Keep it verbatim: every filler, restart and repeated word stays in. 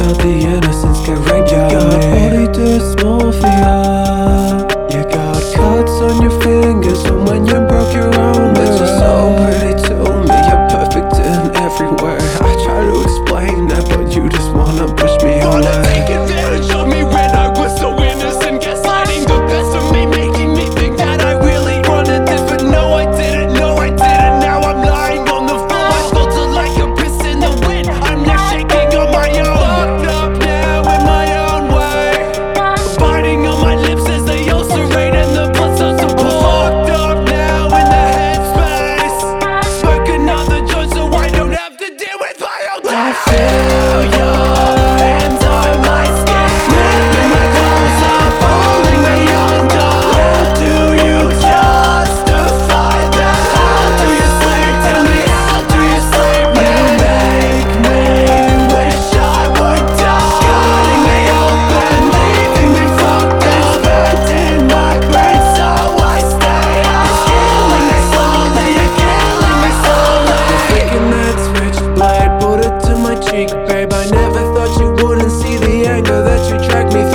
out the innocence get raped by me. You got body dysmorphia. You got cuts on your fingers from when you broke your own mirror. It's just so pretty to me, you're perfect in every way. I try to explain that, but you just wanna push me away. Wanna take advantage of me when I was so innocent, gaslighting the best of me, making me think that I really wanted this. But no, I didn't, no, I didn't. Now I'm lying on the floor. My thoughts are like a piss in the wind. I'm now shaking on my own. Locked up now in my own way, biting on my lips as they ulcerate and the blood starts to pour. Locked up now in the headspace, smoke another joint so I don't have to deal with my own day. I feel your hands on my skin, ripping my clothes off, holding me under. How do you justify that? How do you sleep? Tell me, how do you sleep? You make me wish I would die, cutting me open, leaving me fucked up, bending my brain so I stay up. It's killing me slowly, you're killing me slowly. Flicking that switch blade, put it to my cheek, babe. I never thought you wouldn't see the anger that you dragged me